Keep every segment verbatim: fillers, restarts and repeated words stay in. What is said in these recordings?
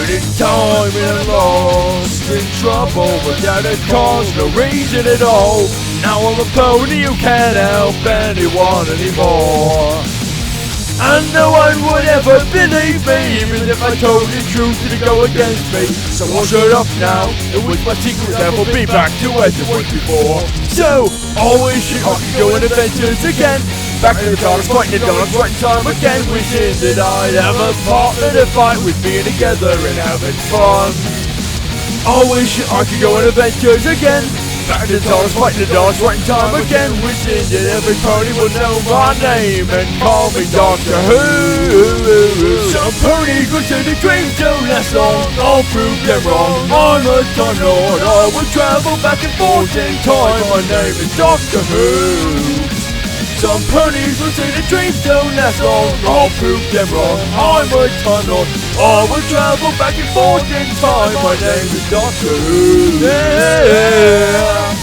Traveling in time and lost in trouble without a cause, no reason at all. Now I'm a pony who can't help anyone anymore. And no one would ever believe me, even if I told the truth to go against me. So I'll shut up now, and with my secret never be back to as it was before. So, always wish I could go on adventures again. Back to the TARDIS, fighting the dogs, right time again. Wishing that I'd have a partner to fight with, being together and having fun. I wish I could go on adventures again. Back to the TARDIS, fighting the dogs, right time again. Wishing that every pony would know my name and call me Doctor Who. Some ponies will say the dreams don't last long. I'll prove them wrong. I'm a Time Lord. I will travel back and forth in time. My name is Doctor Who. Some ponies will say the dreams don't last long. I'll prove them wrong. I'm a Time Lord. I will travel back and forth in time. My name is Doctor Who. Yeah.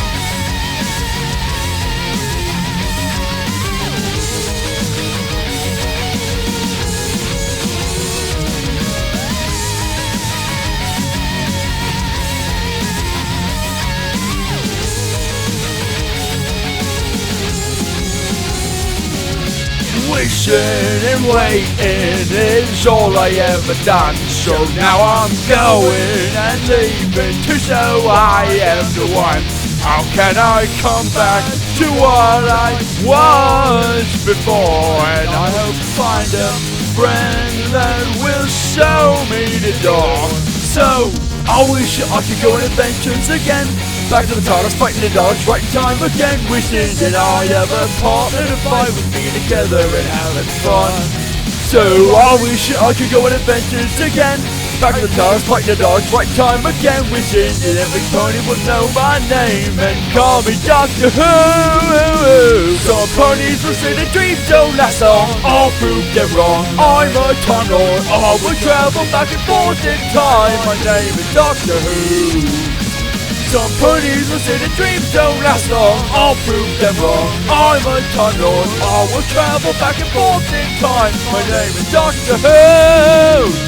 Wishing and waiting is all I ever done. So now I'm going and leaving to show I am the one. How can I come back to what I was before? And I hope to find a friend that will show me the door. So I wish I could go on adventures again. Back to the TARDIS, fighting the dogs, right in time again. Wishing that I'd have a partner to fight with, me together and having fun. So I wish I could go on adventures again. Back to the TARDIS, fighting the dogs, right in time again. Wishing that every pony would know my name and call me Doctor Who. Some ponies will say the dreams don't last long. I'll prove them wrong. I'm a Time Lord. I will travel back and forth in time. My name is Doctor Who. Some ponies will say the dreams don't last long. I'll prove them wrong. I'm a Time Lord. I will travel back and forth in time. My name is Doctor Who.